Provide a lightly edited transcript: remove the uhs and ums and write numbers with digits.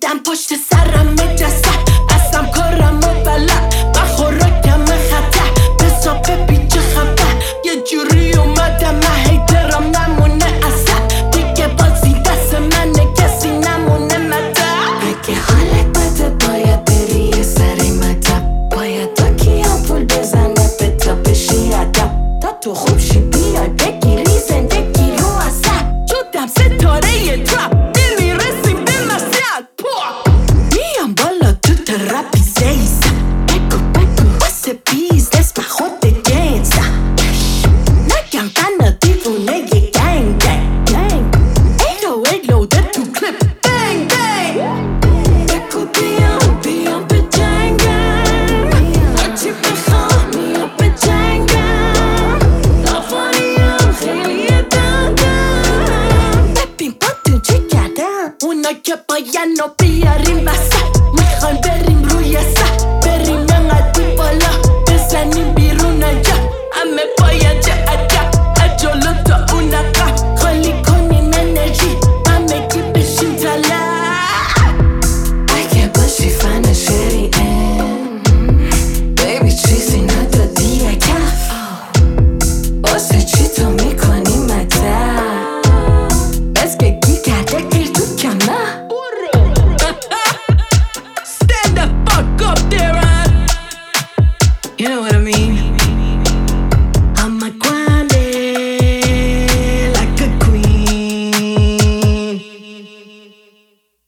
شدم پشت سرم مجسد اصلا کارم و بلد و خوراکم خطر بسا ببین چه خبر یه جوری اومدم من هیترم نمونه اصلا دیگه بازی دست منه کسی نمونه مدر اگه حالت بده باید بری یه سری مدب باید تا کیم پول بزنه به تا بشی ادب تا تو خوب شی بیای بگیری زندگی رو اصلا شدم ستاره یه ترپ دل میرسیم به مسجد میام بالا تو ترپی زیزم بگو واسه بیزنس من خود گیزم نگم تنها دیوونه یه گنگ ایلو ده تو کلیپ بنگ بگو بیام به جنگم هرچی بخوام میام به جنگم لافانیم خیلی دادم ببین با تو چه کردم اونا که باین رو بیاریم وسط میخوایم بریم روی سر بریم انقدی بالا بزنیم بیرون اینجا همه باید چه عجب از جلو تا اون عقب خالی کنیم انرژی همگی بشیم طلب اگه باشی فن شریعه بیبی چیزی ندادی یه کف واسه چی تو میکنی مدد بس که گی کرده گیر تو کمه